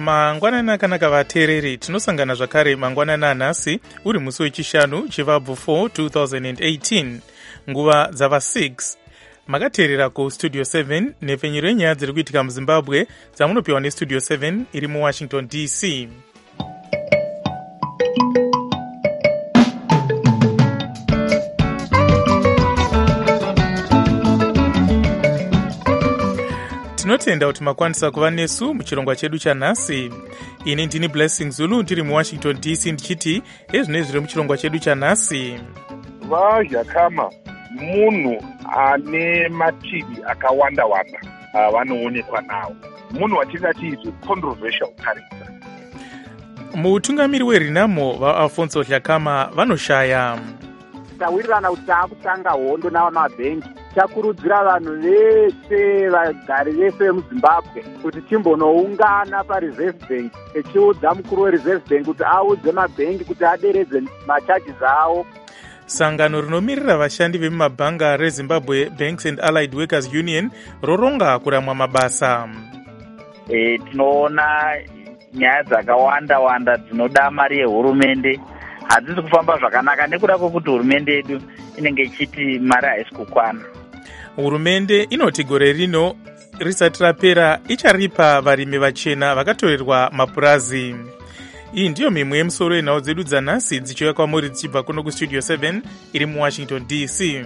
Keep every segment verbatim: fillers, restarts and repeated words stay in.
mangwanani akanaka vateereri, tinosangana zvakare mangwanani anhasi uri musi wechishanu chivabvu four two thousand eighteen, nguva dzava six. Makateerera kustudio seven nepfenyuro yenyaya dziri kuitika muzimbabwe dzamunopiwa nestudio seven iri muwashington D C. Tinotenda kuti makwanisa kuva nesu muchirongwa chedu chanhasi. Ini ndini Blessing Zulu ndiri muwashington D C ndichiti ezvine zviri muchirongwa chedu chanhasi. Vazhakama munhu ane mativi akawanda wanda vanoonekwa nawo, munhu watingati is a controversial character. Mutungamiri weRenamo vaAlfonso Dhlakama vanoshaya. Tawirirana kuti taakutanga hondo navamabhengi. Takurudzira vanhu vese vagari vese vemuzimbabwe kuti timbonoungana pareserve bank tichiudza mukuru wereserve bank kuti audze mabhengi kuti aderedze macharges awo. Sangano rinomirira vashandi vemumabhanga reZimbabwe Banks and Allied Workers Union roronga kuramwa mabasa. E, tinoona nyaya dzakawanda wanda dzinoda mari yehurumende hadzisi kufamba zvakanaka nekuda kwokuti hurumende yedu inenge ichiti mari haisi kukwana. Hurumende inoti gore rino risati rapera icharipa varimi vachena vakatorerwa mapurazi. Iyi ndiyo mimwe yemusoro yenhau dzedu dzanhasi dzichiuya kwamuri dzichibva kuno kustudio seven iri muwashington D C.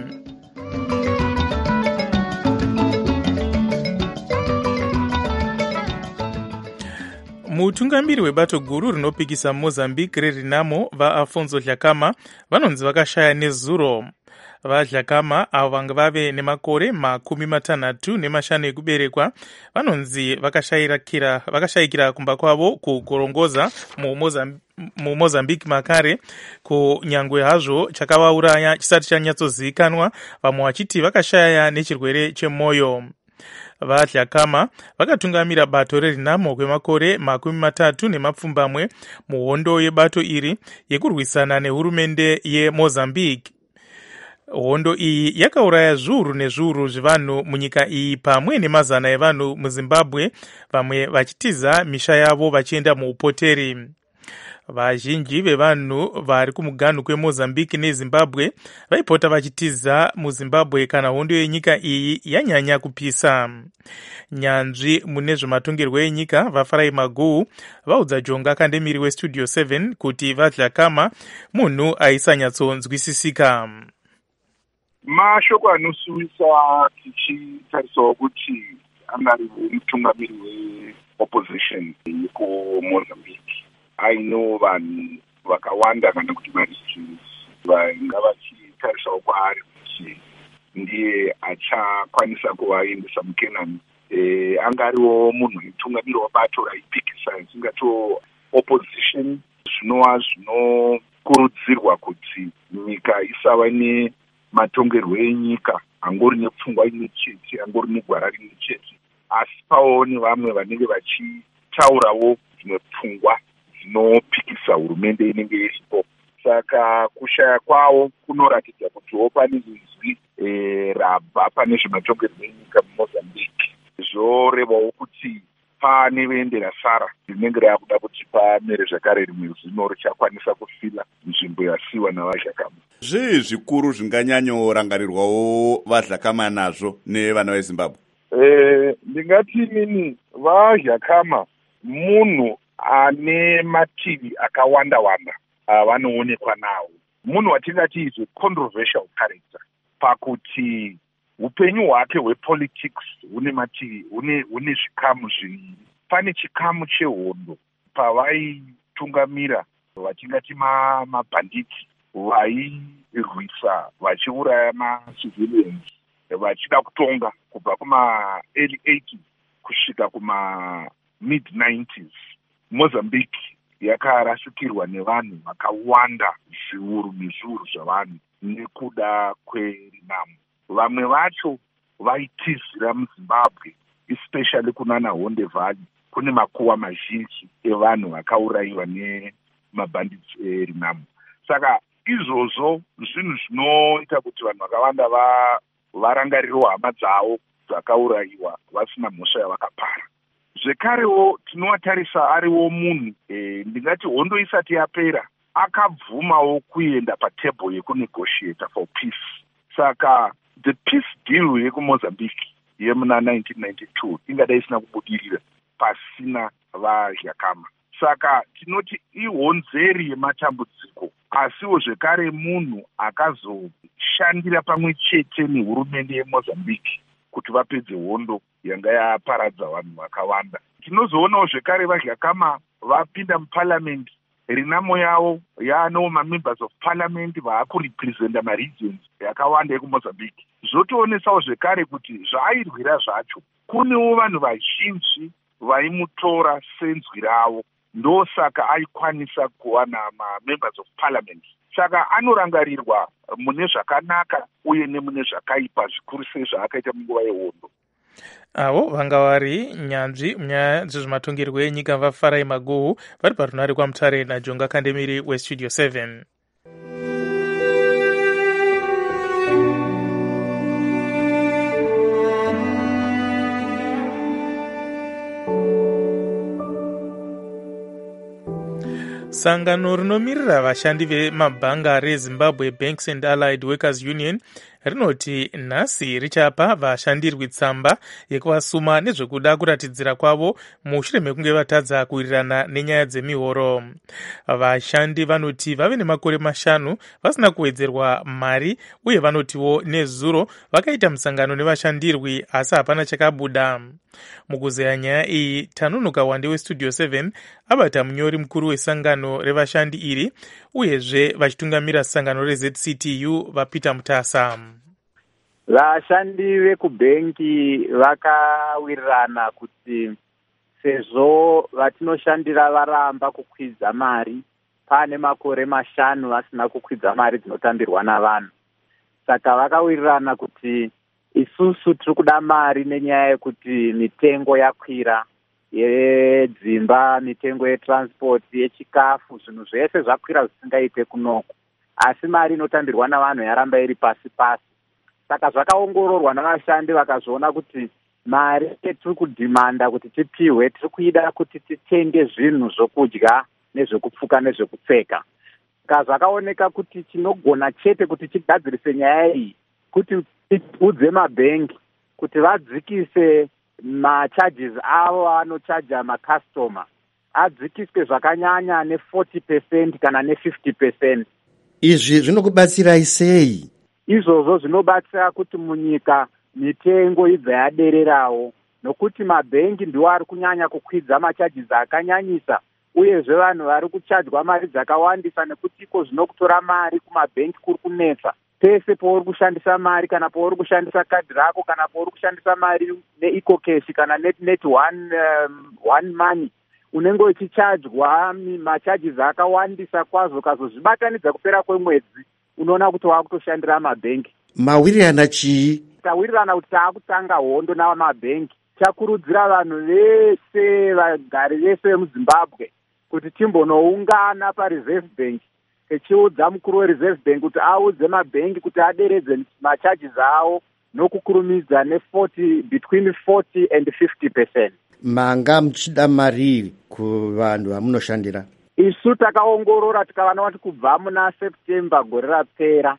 Mutungamiri webato guru rinopikisa Mozambique reRenamo vaAlfonso Dhlakama vanonzi vakashaya nezuro. VaDhlakama avo vanga vave nemakore makumi matanhatu nemashanu ekuberekwa vanonzi vakashayikira vakashayikira kumba kwavo kugorongoza muMozambique makare, kunyangwe hazvo chakavauraya chisati chanyatsozivikanwa, vamwe vachiti vakashaya nechirwere chemwoyo. VaDhlakama vakatungamira bato reRenamo kwemakore makumi matatu nemapfumbamwe muhondo yebato iri yekurwisana nehurumende yeMozambique. Hondo iyi yakauraya zviuru nezviuru zvevanhu munyika iyi pamwe nemazana evanhu muZimbabwe, vamwe vachitiza misha yavo vachienda muupoteri. Vazhinji vevanhu vari kumuganhu kweMozambique neZimbabwe vaipota vachitiza muZimbabwe kana hondo yenyika iyi yanyanya kupisa. Nyanzvi mune zvematongerwo enyika vaFarai Maguhu vaudza Jonga Kandemiri westudio seven kuti vaDhlakama munhu aisanyatsonzwisisika. Mashoko anosuvisa tichitarisawo kuti angari mutungamiri weopposition yekuMozambique aino vanhu vakawanda kana kuti maregions vanga vachitarisawo kwaari kuti ndiye achakwanisa kuvaendesa mukenani. E, angariwo munhu mutungamiri wabato raipikisa zingatiwo opposition, zvinova zvinokurudzirwa kuti nyika isava ne matongerwo enyika angori nepfungwa imwe chete, angori negwara rimwe chete, asi pawo nevamwe vanenge vachitaurawo dzimwe pfungwa dzinopikisa hurumende inenge iripo. Saka kushaya kwawo kunoratidza kutiwo pane izwi e, rabva pane zvematongerwo enyika muMozambique. Zvorevawo kuti pane vende sara rinenge rakuda kuti pamere zvakare rimwe zino richakwanisa kufila nzvimbo yasiwa navaDhlakama. Zvii zvikuru zvinganyanyorangarirwawo vaDhlakama nazvo nevana veZimbabwe? Eh, ndingati nini vaDhlakama munhu ane mativi akawanda wanda vanoonekwa nawo, munhu watingati is a controversial character pakuti upenyu hwake hwepolitics hune mativi hune hune zvikamu zviviri. Pane chikamu chehondo pavaitungamira vatingati mabhanditi vairwisa vachiuraya macivilians vachida kutonga kubva kuma-early eighties kusvika kuma-mid nineties. Mozambique yakarasukirwa nevanhu vakawanda zviuru nezviuru zvavanhu nekuda kweRenamo. Vamwe vacho vaitizira muZimbabwe, especially kunana Honde Valley, kune makuwa mazhinji evanhu vakaurayiwa nemabhandits eRenamo. Saka izvozvo zvinhu zvinoita kuti vanhu vakawanda va varangarirewo hama dzavo dzakaurayiwa vasina mhosva yavakapara. zvekarewo tinowatarisa ariwo munhu e, ndingati hondo isati yapera akabvumawo kuenda patebhuru yekunegotiata for peace. Saka the peace deal yekumozambique yemuna nineteen ninety-two ingadai isina kubudirira pasina vaZhakama. Saka tinoti ihonzeri yematambudziko, asiwo zvekare munhu akazoshandira pamwe chete nehurumende yemozambique kuti vapedze hondo yanga yaparadza vanhu vakawanda. Tinozoonawo zvekare vaZhakama vapinda muparliament, rinamo yavo yaanowo mamembers of parliament vaakurepresenta maregions yakawanda yekumozambique. Zvotoonesawo zvekare kuti zvaairwira zvacho kunewo vanhu vazhinji vaimutora senzwi ravo, ndosaka aikwanisa kuwana mamembers of parliament. Saka anorangarirwa mune zvakanaka uye nemune zvakaipa, zvikuru sei zvaakaita munguva yehondo. Avo vanga vari nyanzvi munyaya dzezvematongerwo enyika vaFarai Maguhu vari parunare kwaMutare naJonga Kandemiri weStudio seven. Sangano rinomirira vashandi vemabhanga reZimbabwe Banks and Allied Workers Union rinoti nhasi richapa vashandirwi tsamba yekuvasuma nezvekuda kuratidzira kwavo mushure mekunge vatadza kuwirirana nenyaya dzemihoro. Vashandi vanoti vave nemakore mashanu vasina kuwedzerwa mari, uye vanotiwo nezuro vakaita musangano nevashandirwi asi hapana chakabuda. Mukuzeya nyaya iyi, Tanunuka Wande weStudio seven abata munyori mukuru wesangano revashandi iri, uyezve vachitungamira sangano reZ C T U vaPeter Mutasa. Vashandi vekubhengi vakawirirana kuti sezvo vatinoshandira varamba kukwidza mari, pane makore mashanu vasina kukwidza mari dzinotambirwa navanhu. Saka vakawirirana kuti isusu tiri kuda mari nenyaya yekuti mitengo yakwira yedzimba, mitengo yetransport, yechikafu, zvinhu zvese zvakwira zvisingaite kunoko. Asi mari inotambirwa navanhu yaramba iri pasi pasi. Saka zvakaongororwa navashandi vakazviona kuti mari tiri kudhimanda kuti tipiwe, tiri kuida kuti titenge zvinhu zvokudya nezvekupfuka nezvekupfeka. Saka zvakaoneka kuti tinogona chete kuti tigadzirise nyaya iyi, kuti tiudze mabhengi kuti vadzikise macharges avo anochaja makastoma, adzikiswe zvakanyanya ne-forty percent kana ne-fifty percent. Izvi zvinokubatsirai sei? Izvozvo zvinobatsira kuti munyika mitengo ibva yadererawo, nokuti mabhengi ndiwo ari kunyanya kukwidza macharges akanyanyisa, uyezve vanhu vari kuchajwa mari dzakawandisa nekuti iko zvinokutora mari kumabhengi kuri kunetsa. Pese pauri kushandisa mari, kana pauri kushandisa kadhi rako, kana pauri kushandisa mari neeco cash kana net net one um, one money, unenge uchichajwa macharges akawandisa kwazvo. Kazozvibatanidza kupera kwemwedzi unoona kuti wakutoshandira mabhengi. Mawirirana chii? Tawirirana kuti taakutanga hondo navamabhengi. Takurudzira vanhu vese, vagari vese vemuZimbabwe kuti timbonoungana paReserve Bank, techiudza mukuru weReserve Bank kuti audze mabhengi kuti aderedze macharges awo nokukurumidza ne-forty, between forty and fifty percent. Manga muchida mari kuvanhu vamunoshandira? Isu takaongorora tikavana kuti kubva muna September gore rapera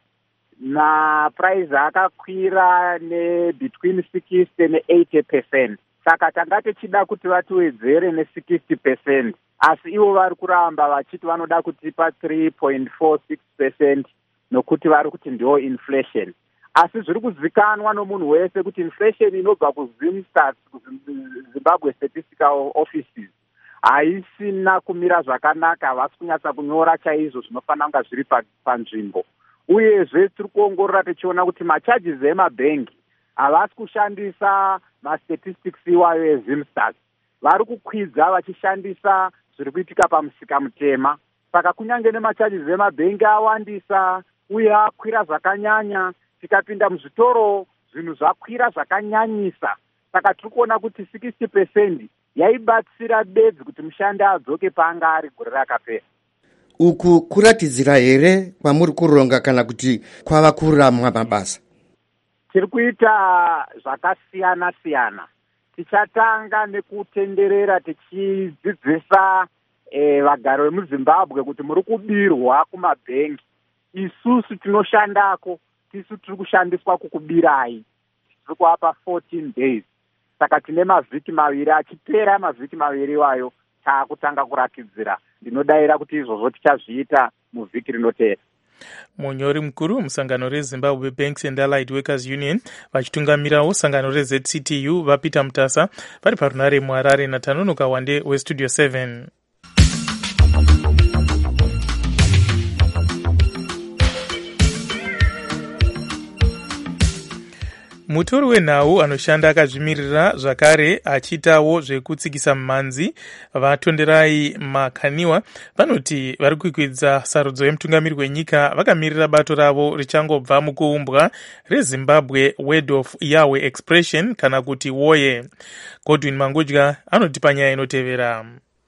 na price akakwira ne between sixty ne eighty percent. Saka tanga tichida kuti vatiwedzere ne sixty percent. Asi ivo vari kuramba vachiti vanoda kutipa three point four six percent nokuti vari kuti ndiyo inflation. Asi zviri kuzikanwa nomunhu wese kuti inflation inobva kuZimStats, Zimbabwe Statistical Offices, haisina kumira zvakanaka, havasi kunyatsa kunyora chaizvo zvinofanira kunga zviri panzvimbo. Uyezve tiri kuongorora tichiona kuti macharges emabhengi havasi kushandisa mastatistics iwayo eZimStats, vari kukwidza vachishandisa zviri kuitika pamusika mutema. Saka kunyange nemacharges emabhengi awandisa uye akwira zvakanyanya, tikapinda muzvitoro zvinhu zvakwira zvakanyanyisa. Saka tiri kuona kuti sixty percent yaibatsira bedzi kuti mushandi adzoke paanga ari gore rakapera. Uku kuratidzira here kwamuri kuronga kana kuti kwava kuramwa mabasa? Tiri kuita zvakasiyana siyana. tichatanga nekutenderera tichidzidzisa eh, vagari vemuzimbabwe kuti muri kubirwa kumabhengi. Isusu tinoshandako tisu tiri kushandiswa kukubirai, tiri kuapa fourteen days. Saka tine mavhiki maviri, achipera mavhiki maviri iwayo taakutanga kuratidzira. Ndinodayira kuti izvozvo tichazviita muvhiki rinoteera. Munyori mukuru musangano reZimbabwe Banks and Allied Workers Union vachitungamirawo sangano reZ C T U vapita mutasa vari parunare muHarare naTanonoka Wande weStudio seven. Mutori wenhau anoshanda akazvimirira zvakare achiitawo zvekutsikisa mhanzi vatonderai Makaniwa vanoti vari kukwidza sarudzo yemutungamiri wenyika vakamirira bato ravo richangobva mukuumbwa reZimbabwe Word of Yahweh Expression kana kuti Woye. Godwin Mangudya anoti panyaya inotevera.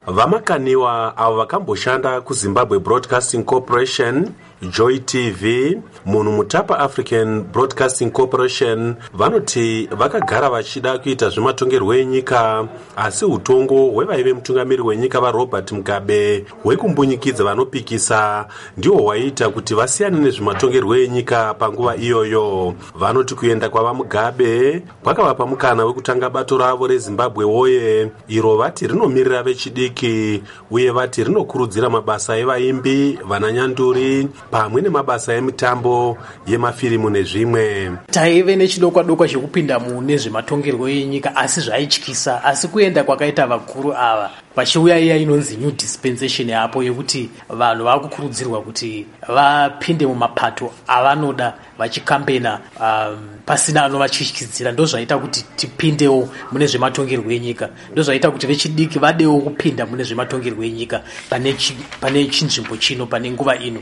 Vamakaniwa avo vakamboshanda kuZimbabwe Broadcasting Corporation, Joy T V, munhu mutapa African Broadcasting Corporation vanoti vakagara vachida kuita zvematongerwo enyika, asi utongo hwevaive mutungamiri wenyika vaRobert Mugabe hwekumbunyikidza vanopikisa ndiwo hwaita kuti vasiyane nezvematongerwo enyika panguva iyoyo. Vanoti kuenda kwava Mugabe kwakavapa mukana wekutanga bato ravo reZimbabwe Woye, iro vati rinomirira vechidiki uye vati rinokurudzira mabasa evaimbi, vananyanduri pamwe nemabasa emitambo yemafirimu nezvimwe. Taive nechidokwa dokwa chekupinda mune zvematongerwo enyika asi zvaityisa, asi kuenda kwakaita vakuru ava vachiuya iya inonzi new dispensation yapo yekuti vanhu vakukurudzirwa kuti vapinde mumapato avanoda vachikampena um, pasina anovachityidzira. Ndo zvaita kuti tipindewo mune zvematongerwo enyika, ndo zvaita kuti vechidiki vadewo kupinda mune zvematongerwo enyika pane pane chinzvimbo chino pane nguva ino.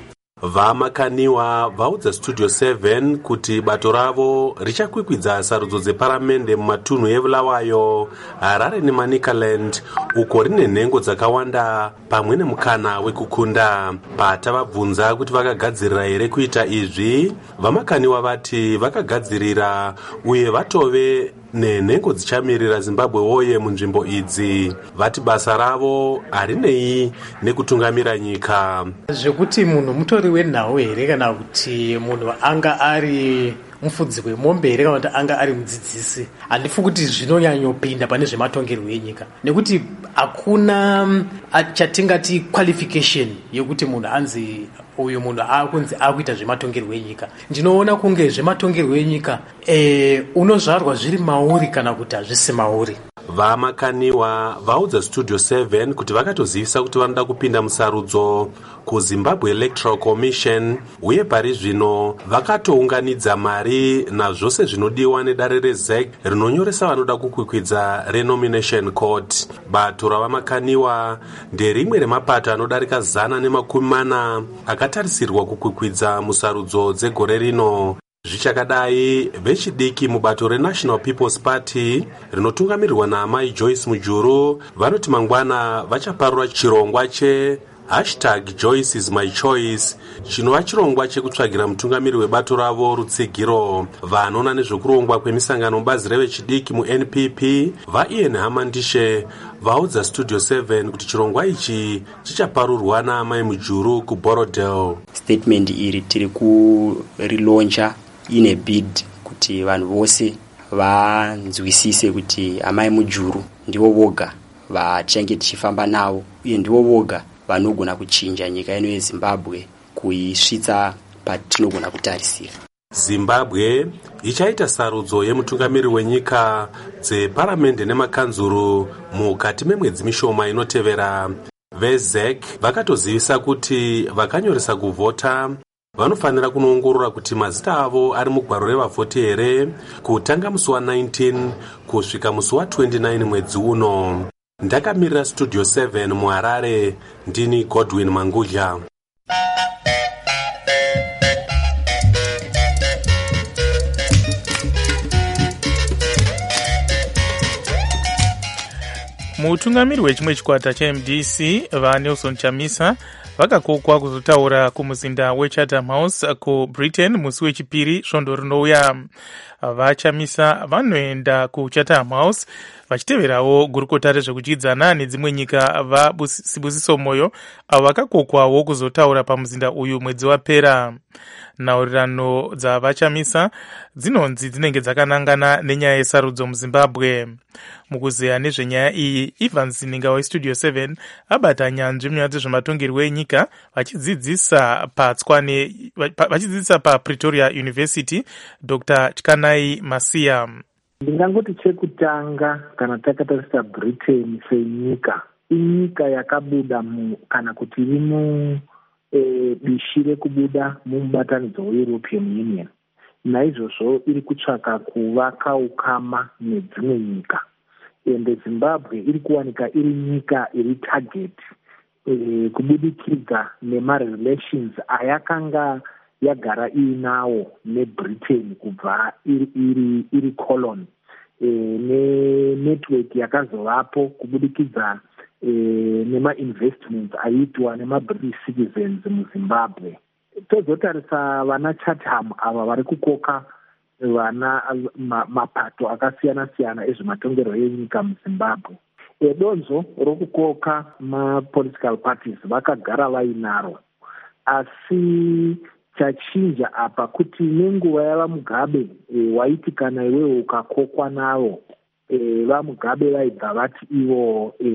Vamakaniwa vaudza Studio seven kuti bato ravo richakwikwidza sarudzo dzeparamende mumatunhu eVulawayo, Harare neManicaland uko rine nhengo dzakawanda pamwe nemukana wekukunda. Patavabvunza kuti vakagadzirira here kuita izvi, Vamakaniwa vati vakagadzirira uye vatove nenhengo dzichamirira Zimbabwe Woye munzvimbo idzi. Vati basa ravo harinei nekutungamira nyika. Zvekuti munhu mutori wenhau here kana kuti munhu anga ari mufudzi wemombe here kana kuti anga ari mudzidzisi, handifungi kuti zvinonyanyopinda pane zvematongerwo enyika, nekuti hakuna chatingati qualification yekuti munhu anzi uyu munhu akunzi akuita zvematongerwo enyika. Ndinoona kunge zvematongerwo enyika e, unozvarwa zviri mauri kana kuti hazvisi mauri. Vamakaniwa vaudza Studio seven kuti vakatozivisa kuti vanoda kupinda musarudzo kuZimbabwe Electoral Commission uye pari zvino vakatounganidza mari nazvose zvinodiwa nedare reZ E C rinonyoresa vanoda kukwikwidza renomination court. Bato ravamakaniwa nderimwe remapato anodarika zana nemakumi mana akatarisirwa kukwikwidza musarudzo dzegore rino. Zvichakadai, vechidiki mubato reNational People's Party rinotungamirirwa naamai Joyce Mujuru vanoti mangwana vachaparura chirongwa che hashtag Joyce is my choice, chinova chirongwa chekutsvagira mutungamiri webato ravo rutsigiro. Vanoona nezvekurongwa kwemisangano mubazi revechidiki muN P P vaIan Hamandishe vaudza Studio seven kuti chirongwa ichi chichaparurwa naamai Mujuru kuBorodale. Statement iri tiri kurilauncha ine bid kuti vanhu vose vanzwisise kuti amai Mujuru ndivo voga vachange tichifamba navo uye ndivo voga vanogona kuchinja nyika ino yeZimbabwe kuisvitsa patinogona kutarisira. Zimbabwe ichaita sarudzo yemutungamiri wenyika dzeparamende nemakanzuru mukati memwedzi mishoma inotevera. VeZ E C vakatozivisa kuti vakanyoresa kuvhota vanofanira kunoongorora kuti mazita avo ari mugwaro revavhoti here kutanga musi wa nineteen kusvika musi wa twenty-nine mwedzi uno. Ndakamirira Studio seven muHarare, ndini Godwin Mangudya. Mutungamiri wechimwe chikwata chaM D C vaNelson Chamisa vakakokwa kuzotaura kumuzinda weChatham House kuBritain musi wechipiri svondo rinouya. VaChamisa vanoenda kuChatham House vachiteverawo gurukota rezvekudyidzana nedzimwe nyika vaSibusiso Moyo avo vakakokwawo kuzotaura pamuzinda uyu mwedzi wapera. Nhaurirano dzavachamisa dzinonzi dzinenge dzakanangana nenyaya yesarudzo muZimbabwe. Mukuzeya nezvenyaya iyi, Evans Ninga weStudio seven abata nyanzvi munyaya dzezvematongerwo enyika vachidzidzisa patswane vachidzidzisa paPretoria University Doctor Tkanai Masiya. Ndingangoti chekutanga kana takatarisa Britain senyika, inyika yakabuda mu kana kuti iri mu e, bishi rekubuda mumubatanidzo weEuropean Union. Naizvozvo iri kutsvaka kuvaka ukama nedzimwe nyika. Ende Zimbabwe iri kuwanika iri nyika iri target e, kubudikidza nemarelations ayakanga yagara iinawo neBritain kubva iri, iri, iri colony. E, nenetwork yakazovapo kubudikidza e, nema-investments aiitwa nema-British citizens muZimbabwe. Tozotarisa vana Chatham ava vari kukoka vana ma, mapato akasiyana-siyana ezvematongerwo enyika muZimbabwe. Edonzo rokukoka ma-political parties vakagara vainaro, asi chachinja apa kuti nenguva yavaMugabe e, waiti kana iwewo ukakokwa navo e, vaMugabe vaibva vati ivo e,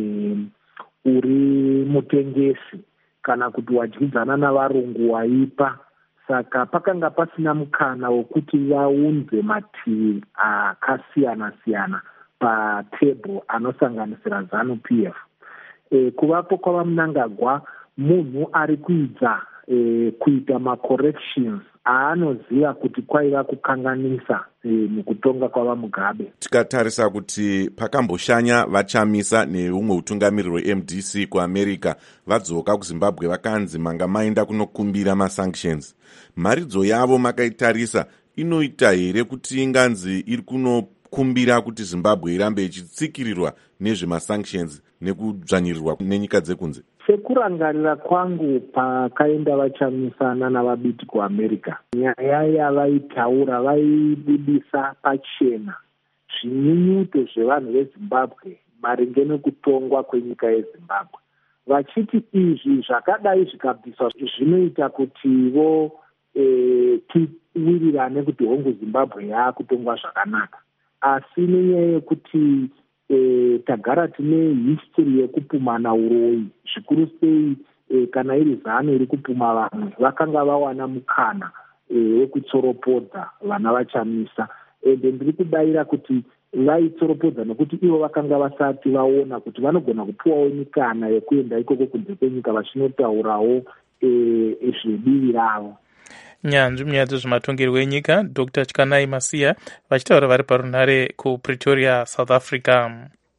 uri mutengesi kana kuti wadyidzana navarungu waipa. Saka pakanga pasina mukana wokuti vaunze mativi akasiyana-siyana patebhuru anosanganisira ZANU-P F. E, kuvapo kwavaMnangagwa munhu ari kuidza e, kuita ma-corrections aanoziva kuti kwaiva kukanganisa e, mukutonga kwavaMugabe. Tikatarisa kuti pakamboshanya vachamisa neumwe utungamiriri we-M D C kuAmerica vadzoka kuZimbabwe vakanzi manga maenda kunokumbira masanctions. Maridzo yavo makaitarisa inoita here kuti inganzi iri kunokumbira kuti Zimbabwe irambe ichitsikirirwa nezvemasanctions nekudzvanyirirwa nenyika dzekunze? Sekurangarira kwangu pakaenda vachamisana navabiti kuAmerica, nyaya yavaitaura vaibudisa pachena zvinyunyuto zvevanhu veZimbabwe maringe nekutongwa kwenyika yeZimbabwe, vachiti izvi zvakadai zvikabviswa zvinoita kuti vo e, tiwirirane kuti hongu Zimbabwe yaakutongwa zvakanaka. Asi nenyaya yekuti E, tagara tine history yekupumana uroyi, zvikuru sei e, kana iri ZANU iri kupuma vamwe vakanga vawana mukana wekutsoropodza e, vana vachamisa. Ende ndiri kudaira kuti vaitsoropodza nekuti ivo vakanga vasati vaona kuti vanogona kupuwawo mikana yekuenda ikoko kunze kwenyika vachinotaurawo e, zvebivi ravo. Nyanzvi munyaya dzezvematongerwo enyika Doctor Tkanai Masiya vachitaura vari parunhare kuPretoria, South Africa.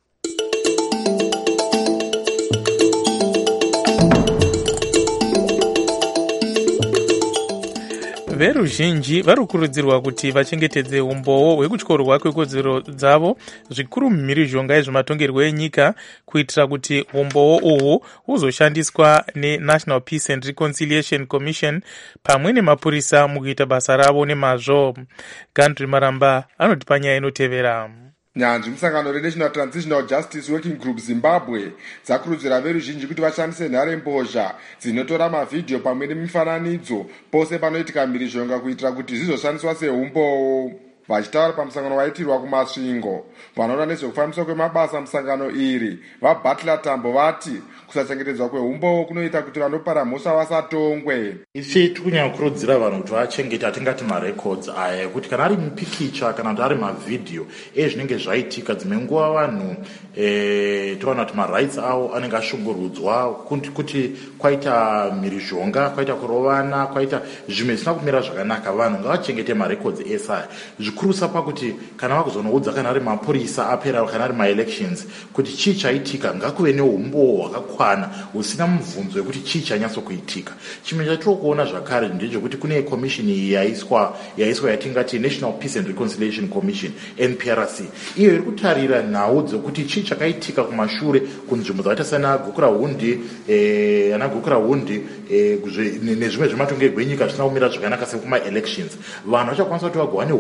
Veruzhinji vari kukurudzirwa kuti vachengetedze umboo hwekutyorwa kwekodzero dzavo zvikuru mumhirizhonga yezvematongerwo enyika kuitira kuti umboo uhwu huzoshandiswa neNational Peace and Reconciliation Commission pamwe nemapurisa mukuita basa ravo nemazvo. Gandri Maramba anoti panyaya inotevera. Nyanzvi musangano reNational Transitional Justice Working Group Zimbabwe dzakurudzira veruzhinji kuti vashandise nhare mbozha dzinotora mavhidhiyo pamwe nemifananidzo pose panoitika mhirizhonga kuitira kuti zvizoshandiswa seumboo. Vachitaura pamusangano waitirwa kumasvingo, vanoona nezvekufambiswa kwemabasa musangano iri vaButler Tambo vati kusachengetedzwa kweumboo kunoita kuti vanopara mhosva vasatongwe. Isu tikunyanya kukurudzira vanhu kuti vachengete atingati marecords aya ekuti kana ari mupikicha kana kuti ari mavhidhiyo ezvinenge zvaitika dzimwe nguva vanhu e, toona kuti marights avo anenge ashungurudzwa kuti, kuti kwaita mhirizhonga, kwaita kurovana, kwaita zvimwe zvisina kumira zvakanaka. Vanhu ngavachengete marecords ese aya, zvikuru pakuti kana vakuzonoudza kana ari mapurisa apera kana ari maelections kuti chii chaitika ngakuve neumboo hwakakwana husina mubvunzo wekuti chii chanyatso kuitika. Chimwe chatiri kuona zvakare ndechekuti kune commission yaiswa yaiswa yatingati National Peace and Reconciliation Commission N P R C, iyo iri kutarira nhau dzekuti chii chakaitika kumashure kunzvimbo dzakaita sana Gukura Hundi eh, ana Gukura Hundi eh, nezvimwe zvematongerwo enyika zvisina kumira zvakanaka sekuma elections. Vanhu vachakwanisa kuti vagowane umbo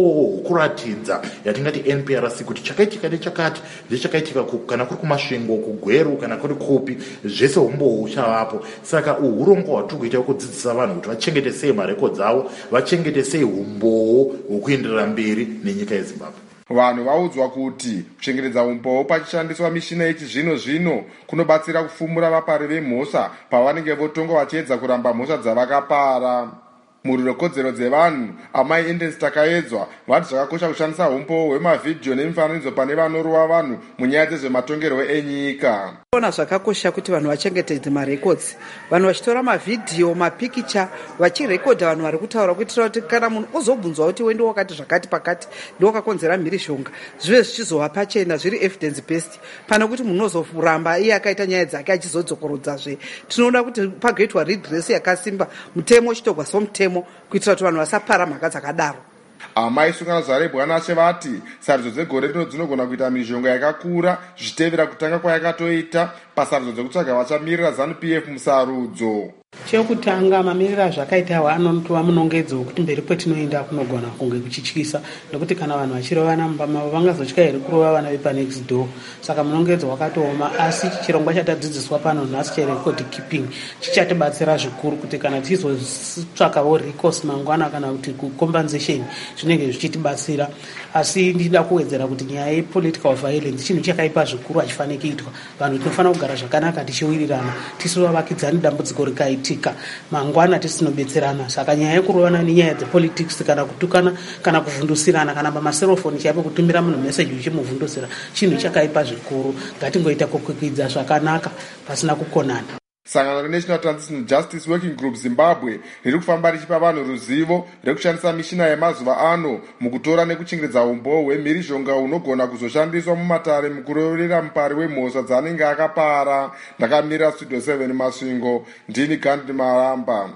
umboo hwokuratidza yatingati N P R C kuti chakaitika nechakati ndechakaitika kana kuri kumasvingo kugweru kana kuri kupi zvese umboo huchavapo. Saka urongwa hwatiri kuita kudzidzisa vanhu kuti vachengete sei marekodzi avo, vachengete sei umboo hwokuenderera mberi nenyika yeZimbabwe. Vanhu vaudzwa kuti kuchengetedza umboo pachishandiswa mishina yechizvino zvino kunobatsira kufumura vapari vemhosva pavanenge votonga vachiedza kuramba mhosva dzavakapara. Mururekodzero dzevanhu amai Endens Takaedzwa vati zvakakosha kushandisa umboo hwemavhidhiyo nemifananidzo pane vanorova vanhu munyaya dzezvematongerwo enyika. Ona zvakakosha kuti vanhu vachengetedze marekodzi, vanhu vachitora mavhidhiyo, mapikicha, vachirekodha vanhu vari kutaura kuitira kuti kana munhu ozobvunzwa kuti wendi wakati zvakati pakati ndokakonzera mhirishonga zvive zvichizova pachena zviri evidence based, pana kuti munhu ozoramba iye akaita nyaya dzake achizodzokorodzazve. Tinoda kuti pagoitwa redress yakasimba, mutemo uchitogwa somutemo kuitira kuti vanhu vasapara mhaka dzakadaro. Amai Sungano Zarebwanashe vati sarudzo dzegore rino dzinogona kuita mishonga yakakura zvichitevera kutanga kwayakatoita pasarudzo dzekutsvaga vachamirira ZANU P F musarudzo. Chekutanga mamiriro azvakaita anotova munongedzo wekuti mberi kwetinoenda kunogona kunge kuchityisa, nekuti kana vanhu vachirovana mumba mavo vangazotya here kurova vana vepanext door. Saka munongedzo wakatooma, asi chirongwa chatadzidziswa pano nhasi cherecord keeping chichatibatsira zvikuru kuti kana tichizotsvakawo recourse mangwana kana kuti kucompensation zvinenge zvichitibatsira. Asi ndida kuwedzera kuti nyaya yepolitical violence chinhu chakaipa zvikuru hachifaniri kuitwa. Vanhu tinofanira kugara zvakanaka tichiwirirana, tisivavakidzani dambudziko rikaitika mangwana tisinobetserana. Saka nyaya yekurovana nenyaya dzepolitics kana kutukana kana kuvhundusirana kana pamaserofoni chaipo kutumira munhu message uchimuvhundusira chinhu chakaipa zvikuru. Ngatingoita kukwikidza zvakanaka pasina kukonana. Sangano reNational Transitional Justice Working Group Zimbabwe riri kufamba richipa vanhu ruzivo rekushandisa mishina yemazuva ano mukutora nekuchengetedza umboo hwemhirishonga unogona kuzoshandiswa mumatare mukurorera mupari wemhosva dzanenge akapara. Ndakamirira Studio seven Masvingo, ndini Gandhi Maramba.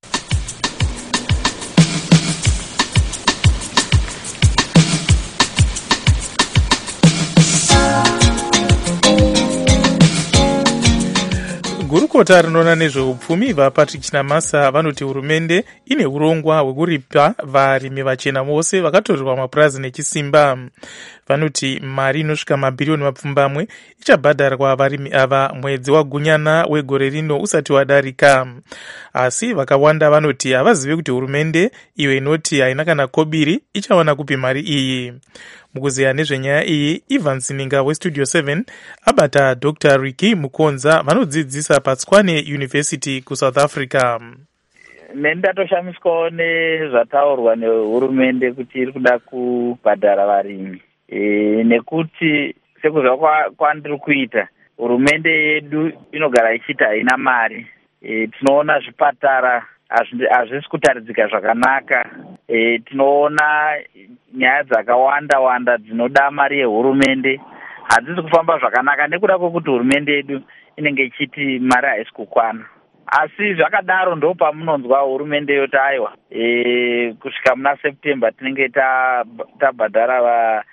Gurukota rinoona nezveupfumi vaPatrick Namasa vanoti hurumende ine urongwa hwekuripa varimi vachena vose vakatorerwa mapurazi nechisimba. Vanoti mari inosvika mabhirioni mapfumbamwe ichabhadharwa varimi ava mwedzi wagunyana wegore rino usati wadarika. Asi vakawanda vanoti havazive kuti hurumende iyo inoti haina kana kobiri ichawana kupi mari iyi. Mukuziya nezvenyaya iyi, Ivan Sininga weStudio seven abata Doctor Ricky Mukonza vanodzidzisa paTswane University kuSouth Africa. Nendatoshamiswawo nezvataurwa nehurumende kuti iri kuda kubhadhara varimi. E, nekuti sekuziva kwandiri kuita, hurumende yedu inogara ichiti haina mari. E, tinoona zvipatara hazvisi kutaridzika zvakanaka. E, tinoona nyaya dzakawanda wanda dzinoda mari yehurumende hadzisi kufamba zvakanaka nekuda kwekuti hurumende yedu inenge ichiti mari haisi kukwana. Asi zvakadaro ndo pamunonzwa hurumende yoti aiwa e, kusvika muna September tinenge tabhadhara va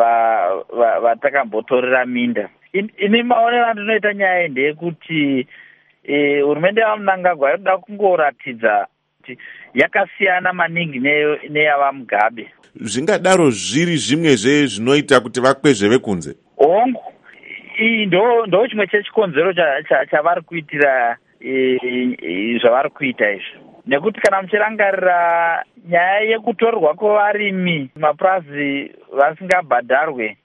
va vatakambotorera minda. In, ini maonero andinoita nyaya ndeyekuti e, hurumende yaMnangagwa inoda kungoratidza kuti yakasiyana maningi neyava Mugabe. Zvingadaro zviri zvimwezve zvinoita kuti vakwezve vekunze. Hongu iyi ndo ndo chimwe chechikonzero chavari kuitira zvavari kuita izvi, nekuti kana muchirangarira nyaya yekutorwa kwevarimi mapurazi vasingabhadharwe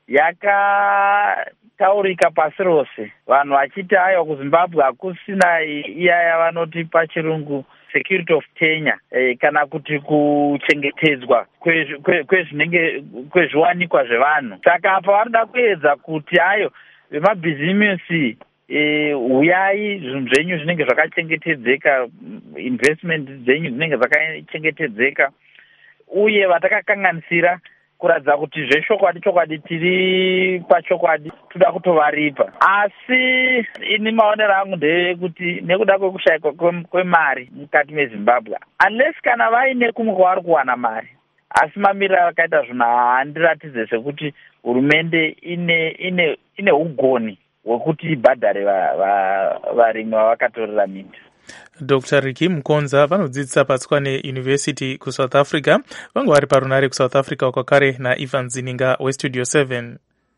yakataurika pasi rose, vanhu vachiti aiwa kuZimbabwe hakusina iyaya vanoti pachirungu security of tenure, eh, kana kuti kuchengetedzwa kwezvinenge kwezviwanikwa zvevanhu. Saka apa varida kuedza kuti ayo vemabhizimisi e, uyai zvinhu zvenyu zvinenge zvakachengetedzeka, investment dzenyu dzinenge dzakachengetedzeka, uye vatakakanganisira kuratidza kuti zvechokwadi chokwadi tiri pachokwadi toda kutovaripa. Asi ini maonero angu ndeyekuti nekuda kwekushayikwa kwemari mukati meZimbabwe, unless kana vaine kumwe kwavari kuwana mari, asi mamiriro akaita zvinhu handiratidze sekuti hurumende ine ine ine ugoni hwekuti ibhadhare varimi vavakatorera minda. Dr Ricky Mkonza vanodzidzisa Patsikwane University kuSouth Africa, vangu vari parunare kuSouth Africa wakakare naIvan Zininga weStudio seven.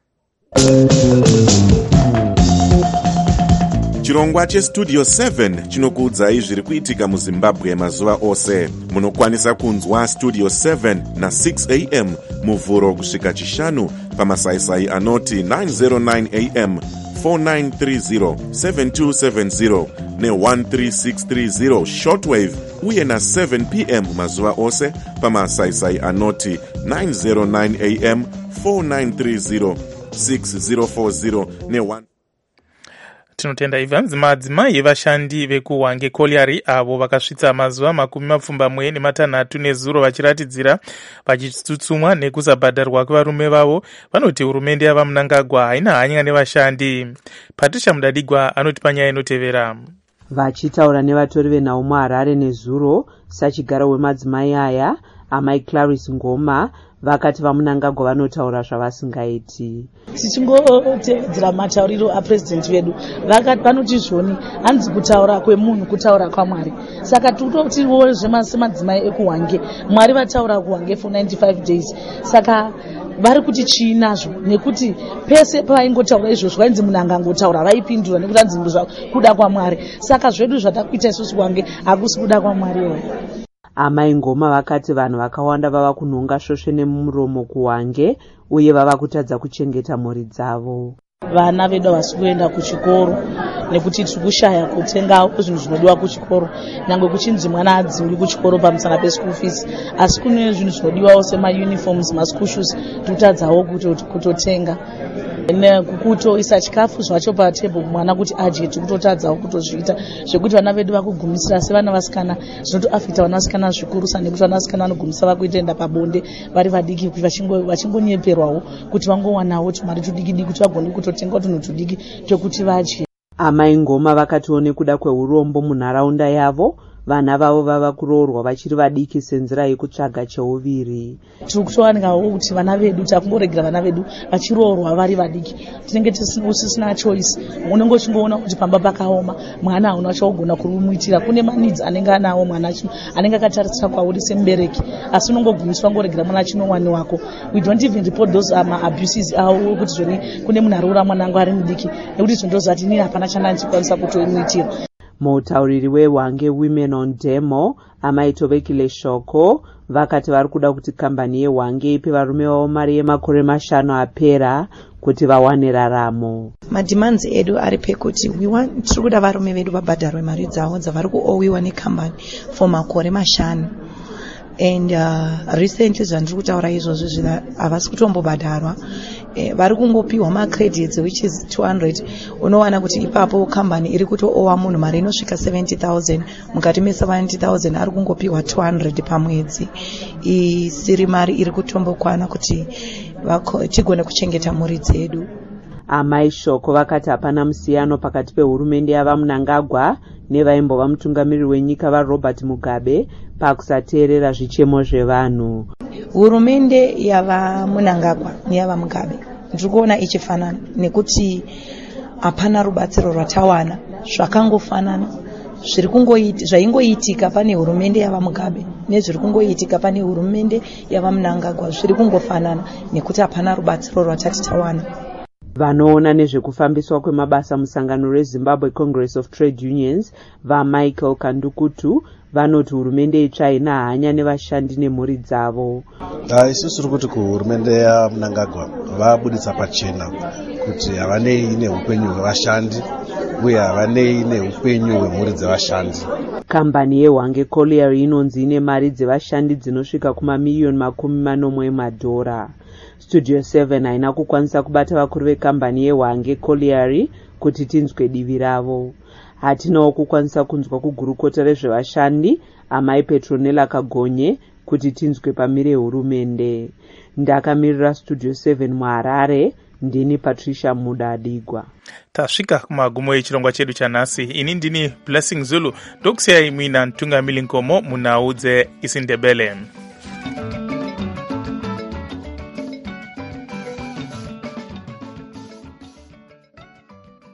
Chirongwa cheStudio seven chinokuudzai zviri kuitika muZimbabwe mazuva ose. Munokwanisa kunzwa Studio seven na six a m muvhuro kusvika chishanu pamasaisai anoti nine oh nine a m, four nine three zero, seven two seven zero ne one three six three zero shortwave, uye na seven p m mazuva ose pamasaisai anoti nine oh nine a m, four nine three zero, six zero four zero ne one. Tinotenda Ivan, madzimai evashandi vekuHwange Colliery avo vakasvitsa mazuva makumi mapfumbamwe nematanhatu nezuro vachiratidzira vachitsutsumwa nekusabhadharwa kwevarume vavo, vanoti hurumende yava Mnangagwa haina hanya nevashandi. Patricia Mudadigwa anoti panyaya inotevera. Vachitaura nevatori venhau muHarare nezuro, sachigaro wemadzimai aya, amai Clarice Ngoma, vakati vaMnangagwa vanotaura zvavasingaiti. Tichingoteedzera matauriro apresident vedu, vakati vanoti zvoni hanzi kutaura kwemunhu kutaura kwaMwari. Saka tinotiwo zvemadzimai ekuHwange, Mwari vataura kuHwange for ninety-five days. Saka vari kuti chii nazvo, nekuti pese pavaingotaura izvozvo vainzi munhu angangotaura vaipindura nekuti hanzi kuda kwaMwari. Saka zvedu zvatakuita isusu kuHwange hakusi kuda kwaMwari. Amai Ngoma vakati vanhu vakawanda vava kunhonga svosve nemuromo kuHwange uye vava kutadza kuchengeta mhuri dzavo. Vana vedu havasi kuenda kuchikoro nekuti tiri kushaya kutenga zvinhu zvinodiwa kuchikoro, nyangwe kuchinzi mwana adzingwi kuchikoro pamusana peschool fees, asi kune zvinhu zvinodiwawo semauniforms, maschool shoes, tikutadzawo kutotenga. Kutoisa chikafu zvacho patebho mwana kuti adye, tikutotadzawo kutozviita, zvekuti vana vedu vakugumisira sevana vasikana zvinotoafekta vana vasikana zvikurusa, nekuti vana vasikana vanogumisa vakuitoenda pabonde vari vadiki vachingonyeperwawo kuti vangowanawo tumari tudiki diki kuti vagone kutotenga tunhu tudiki twekuti vadye. Amai Ngoma vakatiwo nekuda kweurombo munharaunda yavo, vana vavo vava kuroorwa vachiri vadiki senzira yekutsvaga cheuviri. Tiri kutowanikawo kuti vana vedu takumboregera vana vedu vachiroorwa vari vadiki, tinenge tisina choice. Unenge uchingoona kuti pamba pakaoma, mwana hauna chaugona kurumuitira, kune manidzi anenge anawo mwana anenge akatarisira kwauri semubereki, asi unongogumiswa ngoregera mwana chinomwani wako. We don't even report those um, abuses awo kuti zvoni kune munhu aroora mwana wangu ari mudiki, nekuti zvondozati nini hapana chandandikwanisa kutoimuitira. Mutauriri weHwange Women on Demo, amai Tovekile Shoko, vakati vari kuda kuti kambani yeHwange ipe varume vavo mari yemakore mashanu apera kuti vawane raramo. Madimanzi edu ari pekuti tiri kuda varume vedu vabhadharwe mari dzavo dzavari kuowiwa nekambani for makore mashanu. And uh, recently zvandiri kutaura izvozvo havasi kutombobhadharwa, eh, vari kungopiwa macredits which is two hundred. Unowana kuti ipapo kambani iri kutoowa munhu mari inosvika seventy thousand, mukati me-seventy thousand ari kungopiwa two hundred pamwedzi. Isiri mari iri kutombokwana kuti tigone kuchengeta mhuri dzedu. Amai Shoko vakati hapana musiyano pakati pehurumende yava Mnangagwa nevaimbova mutungamiriri wenyika vaRobert Mugabe pakusateerera zvichemo zvevanhu. Hurumende yava Mnangagwa neyava Mugabe ndiri kuona ichifanana, nekuti hapana rubatsiro rwatawana, zvakangofanana. Zvaingoitika pane hurumende yava Mugabe nezviri kungoitika pane hurumende yava Mnangagwa zviri kungofanana, nekuti hapana rubatsiro rwatati tawana. Vanoona nezvekufambiswa kwemabasa musangano reZimbabwe Congress of Trade Unions vaMichael Kandukutu vanoti hurumende itsva haina hanya nevashandi nemhuri dzavo. Isusu tiri kuti kuhurumende yaMnangagwa vabuditsa pachena kuti havanei neupenyu hwevashandi uye havanei neupenyu hwemhuri dzevashandi. Kambani yeHwange Colliery inonzi ine mari dzevashandi dzinosvika kumamiliyoni makumi manomwe emadhora. Studio seven haina kukwanisa kubata vakuru vekambani yeHwange Colliery kuti tinzwe divi ravo. Hatinawo kukwanisa kunzwa kugurukota rezvevashandi amai Petronella Kagonye kuti tinzwe pamire hurumende. Ndakamirira Studio seven muHarare, ndini Patricia Mudadigwa. Tasvika kumagumo echirongwa chedu chanhasi. Ini ndini Blessing Zulu, ndokusiyai muina Ntungamiri Nkomo munhau dzeIsiNdebele.